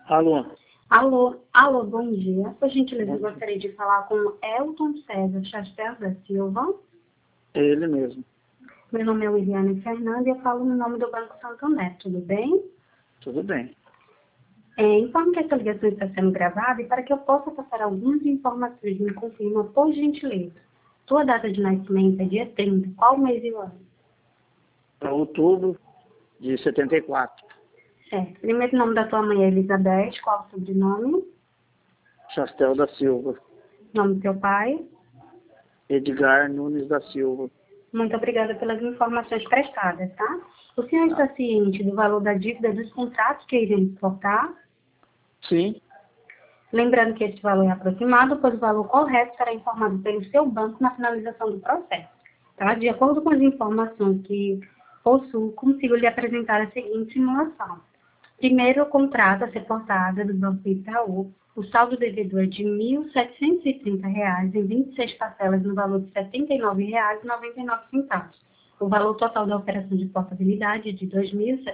Alô? Alô, bom dia. Por gentileza, eu gostaria de falar com Elton César Chastel da Silva. É ele mesmo. Meu nome é Williane Fernanda e eu falo no nome do Banco Santander, tudo bem? Tudo bem. Informe que essa ligação está sendo gravada e para que eu possa passar algumas informações, me confirma, por gentileza. Sua data de nascimento é dia 30, qual mês e o ano? Para outubro de 74. Certo. Primeiro nome da tua mãe é Elizabeth, qual o sobrenome? Chastel da Silva. Nome do teu pai? Edgar Nunes da Silva. Muito obrigada pelas informações prestadas, tá? O senhor está ciente do valor da dívida dos contratos que iremos cortar? Sim. Lembrando que este valor é aproximado, pois o valor correto será informado pelo seu banco na finalização do processo. Tá? De acordo com as informações que possuo, consigo lhe apresentar a seguinte simulação. Primeiro, o contrato a ser cortado do Banco Itaú, o saldo devedor é de R$ 1.730 em 26 parcelas no valor de R$ 79,99. O valor total da operação de portabilidade é de R$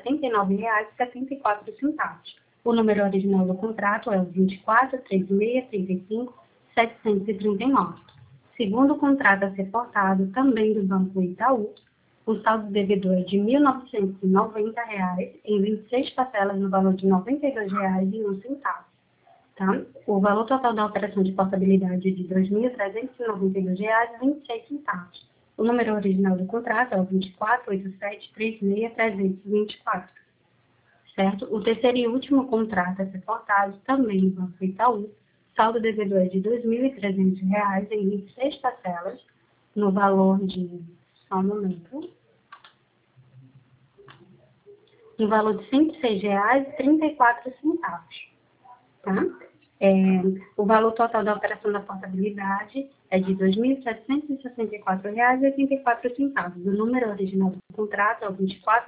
2.079,74. O número original do contrato é o 24.3635.739. Segundo o contrato a ser portado, também do Banco Itaú, o saldo devedor é de R$ 1.990 em 26 parcelas no valor de R$ 92,01. Tá? O valor total da operação de portabilidade é de R$ 2.392,26. O número original do contrato é o 24.8736.324. Certo? O terceiro e último contrato a ser portado, também no Banco Itaú, saldo devedor é de R$ 2.300 em 26 parcelas no valor de... Só um momento. No valor de R$ 106,34. Tá? O valor total da operação da portabilidade é de R$ 2.764,84. O número original do contrato é o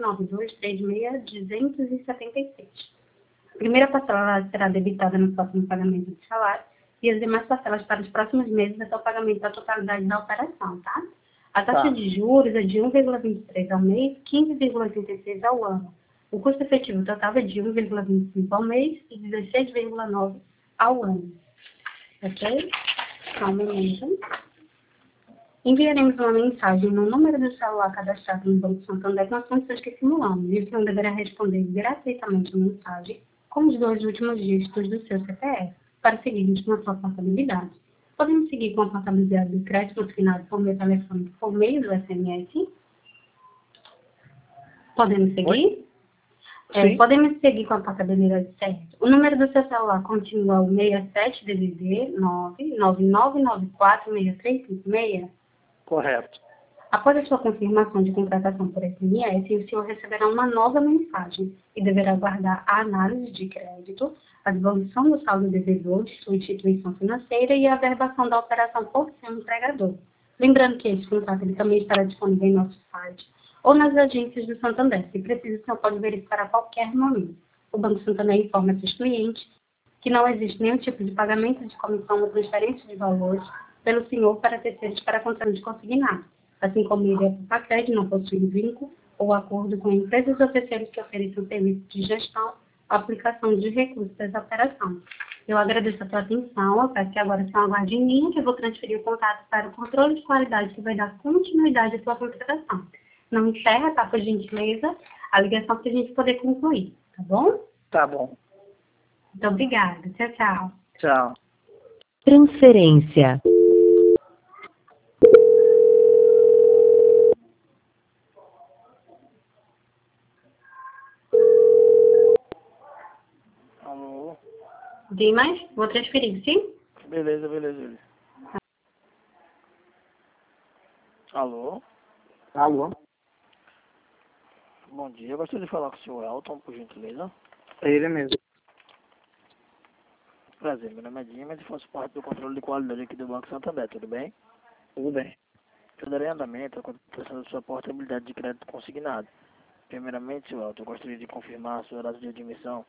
24.9236.276. A primeira parcela será debitada no próximo pagamento de salário e as demais parcelas para os próximos meses até o pagamento da totalidade da operação, tá? A taxa de juros é de 1,23 ao mês, 15,86 ao ano. O custo efetivo total é de 1,25 ao mês e 16,9 ao ano. Ok? Só um momento. Enviaremos uma mensagem no número do celular cadastrado no Banco Santander com as condições que simulamos. E o senhor deverá responder gratuitamente a mensagem com os 2 últimos dígitos do seu CPF para seguirmos com a sua portabilidade. Podemos seguir com a portabilidade do crédito assinado por meu telefone por meio do SMS? Podemos seguir? Podemos seguir com a portabilidade certa. O número do seu celular continua o 67DDD 999946356? Correto. Após a sua confirmação de contratação por SMS, o senhor receberá uma nova mensagem e deverá aguardar a análise de crédito, a devolução do saldo devedor de sua instituição financeira e a averbação da operação por seu empregador. Lembrando que esse contrato ele também estará disponível em nosso site ou nas agências do Santander. Se precisa, o senhor pode verificar a qualquer momento. O Banco Santander informa seus clientes que não existe nenhum tipo de pagamento de comissão ou transferência de valores pelo senhor para terceiros para contrato de consignado, assim como ele é por paquete, não possui vínculo ou acordo com empresas ou terceiros que ofereçam serviços de gestão, aplicação de recursos dessa operação. Eu agradeço a sua atenção, eu peço que agora o senhor aguarde em linha, que eu vou transferir o contato para o controle de qualidade que vai dar continuidade à sua contratação. Não encerra, tá, por gentileza, a ligação para a gente poder concluir, tá bom? Tá bom. Muito obrigada. Tchau, tchau. Tchau. Transferência. Alô? Dimas, vou transferir, sim? Beleza. Alô? Alô? Bom dia, eu gostaria de falar com o senhor Elton, por gentileza. É ele mesmo. Prazer, meu nome é Dimas e faço parte do controle de qualidade aqui do Banco Santander, tudo bem? Tudo bem. Eu darei andamento à contratação da sua portabilidade de crédito consignado. Primeiramente, senhor Elton, eu gostaria de confirmar a sua data de admissão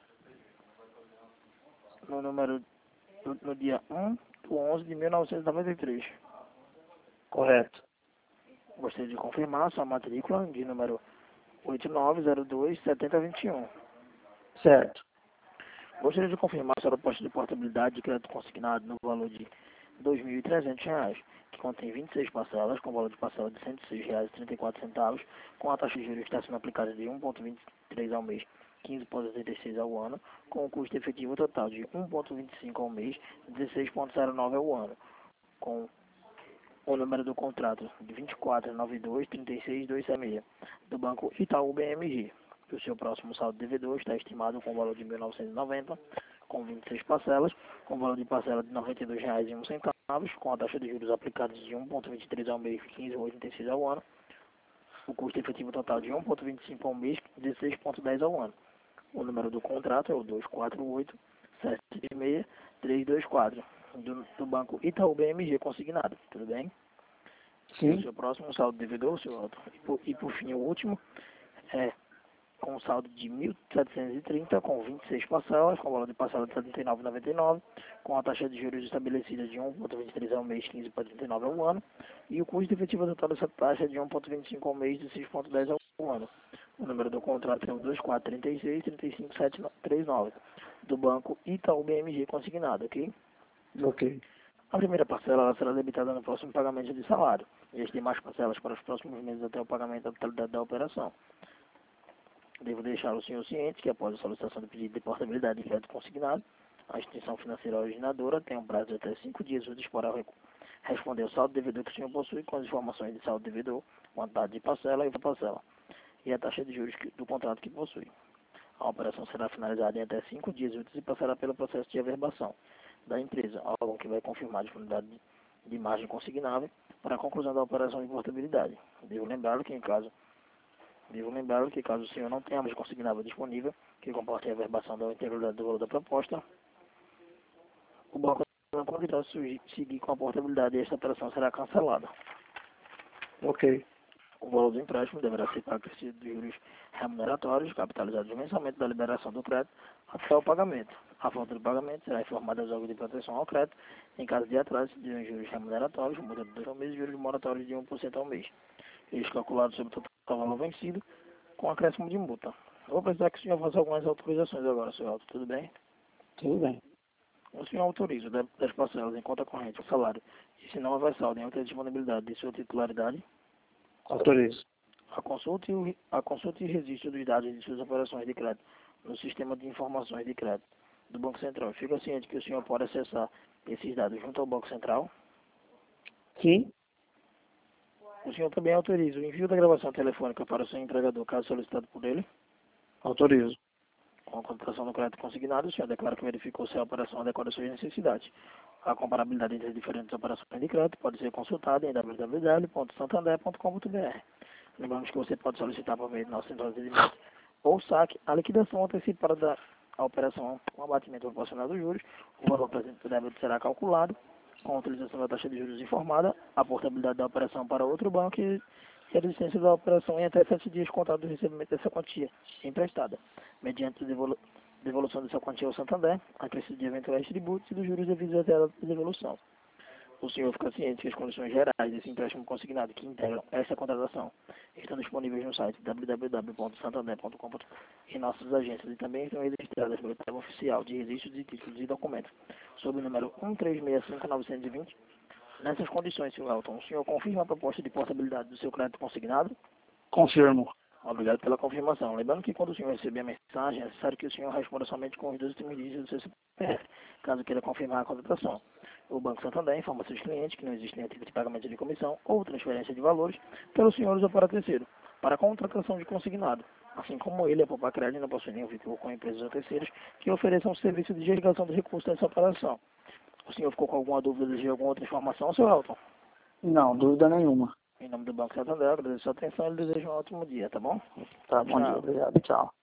no dia 1/11/1993. Correto. Gostaria de confirmar a sua matrícula de número 8902-7021. Certo. Gostaria de confirmar a sua proposta de portabilidade de crédito consignado no valor de R$ 2.300, que contém 26 parcelas, com valor de parcela de R$ 106,34, com a taxa de juros está sendo aplicada de 1,23 ao mês, 15,86 ao ano, com o custo efetivo total de 1,25 ao mês, 16,09 ao ano, com o número do contrato de 2492-36276, do Banco Itaú BMG. O seu próximo saldo devedor está estimado com o valor de R$ 1.990, com 26 parcelas, com valor de parcela de R$ 92,01, com a taxa de juros aplicada de 1,23 ao mês, 15,86 ao ano, o custo efetivo total de 1,25 ao mês, 16,10 ao ano. O número do contrato é o 248-736-324, do Banco Itaú BMG consignado, tudo bem? Sim. O seu próximo saldo devedor, seu Alto. E por fim, o último é com um saldo de 1.730, com 26 parcelas, com valor de parcela de R$ 79,99, com a taxa de juros estabelecida de 1,23 ao mês, 15,39 ao ano, e o custo efetivo total dessa taxa é de 1,25 ao mês, de 6,10 ao ano. O número do contrato é o 2436-35739, do Banco Itaú BMG consignado, ok? Ok. A primeira parcela ela será debitada no próximo pagamento de salário, e as demais parcelas para os próximos meses até o pagamento da totalidade da operação. Devo deixar o senhor ciente que, após a solicitação do pedido de portabilidade de crédito consignado, a instituição financeira originadora tem um prazo de até 5 dias úteis para responder ao saldo devedor que o senhor possui com as informações de saldo devedor, quantidade de parcela e a taxa de juros do contrato que possui. A operação será finalizada em até 5 dias úteis e passará pelo processo de averbação da empresa, órgão que vai confirmar a disponibilidade de margem consignável para a conclusão da operação de portabilidade. Devo lembrar que caso o senhor não tenha margem consignável disponível, que comporte a averbação da integridade do valor da proposta, o banco não poderá seguir com a portabilidade e esta operação será cancelada. Ok. O valor do empréstimo deverá ser pago dos juros remuneratórios, capitalizados mensalmente da liberação do crédito até o pagamento. A falta do pagamento será informada aos órgãos de proteção ao crédito em caso de atraso de juros remuneratórios, multa de 2 ao mês e juros moratórios de 1% ao mês. Eles calculados sobre o total valor vencido com acréscimo de multa. Vou precisar que o senhor faça algumas autorizações agora, senhor Alto, tudo bem? Tudo bem. O senhor autoriza das parcelas em conta corrente, o salário, e se não houver saldo em outra disponibilidade de sua titularidade, Autorizo. a consulta e registro dos dados de suas operações de crédito no sistema de informações de crédito do Banco Central. Fica ciente que o senhor pode acessar esses dados junto ao Banco Central. Sim. O senhor também autoriza o envio da gravação telefônica para o seu empregador, caso solicitado por ele. Autorizo. Com a contratação do crédito consignado, o senhor declara que verificou se a operação adequada às suas necessidades. A comparabilidade entre as diferentes operações de crédito pode ser consultada em www.santander.com.br. Lembramos que você pode solicitar por meio do nosso centro de atendimento ou saque a liquidação antecipada da operação com abatimento proporcional dos juros. O valor presente do débito será calculado com a utilização da taxa de juros informada, a portabilidade da operação para outro banco e a existência da operação em até 7 dias contado do recebimento dessa quantia emprestada, mediante a devolução dessa quantia ao Santander, acrescido de eventuais tributos e dos juros devidos até a data de devolução. O senhor fica ciente que as condições gerais desse empréstimo consignado que integram essa contratação estão disponíveis no site www.santander.com.br e nossas agências e também estão registradas no tabela oficial de registros e títulos e documentos sob o número 1365920. Nessas condições, Sr. Elton, o senhor confirma a proposta de portabilidade do seu crédito consignado? Confirmo. Obrigado pela confirmação. Lembrando que quando o senhor receber a mensagem, é necessário que o senhor responda somente com os 2 últimos dígitos do seu CPF, caso queira confirmar a contratação. O Banco Santander informa seus clientes que não existe nenhum tipo de pagamento de comissão ou transferência de valores pelos senhores ou para terceiro, para a contratação de consignado. Assim como ele, a Poupa Crédito não possui nenhum vínculo com empresas ou terceiros que ofereçam um serviço de desligação de recursos dessa operação. O senhor ficou com alguma dúvida de alguma outra informação, Sr. Elton? Não, dúvida nenhuma. Em nome do Banco Santander, agradeço a sua atenção e lhe desejo um ótimo dia, tá bom? Tá, bom dia. Obrigado. Tchau.